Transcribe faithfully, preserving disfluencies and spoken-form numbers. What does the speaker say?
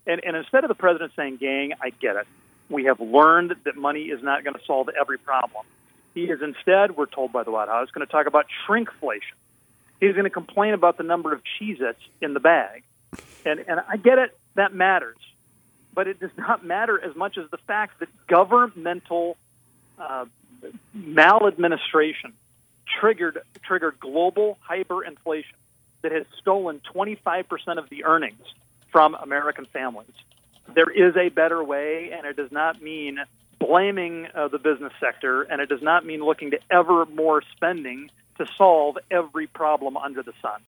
And, and instead of the president saying, gang, I get it. We have learned that money is not going to solve every problem. He is instead, we're told by the White House, going to talk about shrinkflation. He's going to complain about the number of Cheez-Its in the bag. And, and I get it, that matters. But it does not matter as much as the fact that governmental uh, maladministration triggered triggered global hyperinflation that has stolen twenty-five percent of the earnings from American families. There is a better way, and it does not mean blaming uh, the business sector, and it does not mean looking to ever more spending to solve every problem under the sun.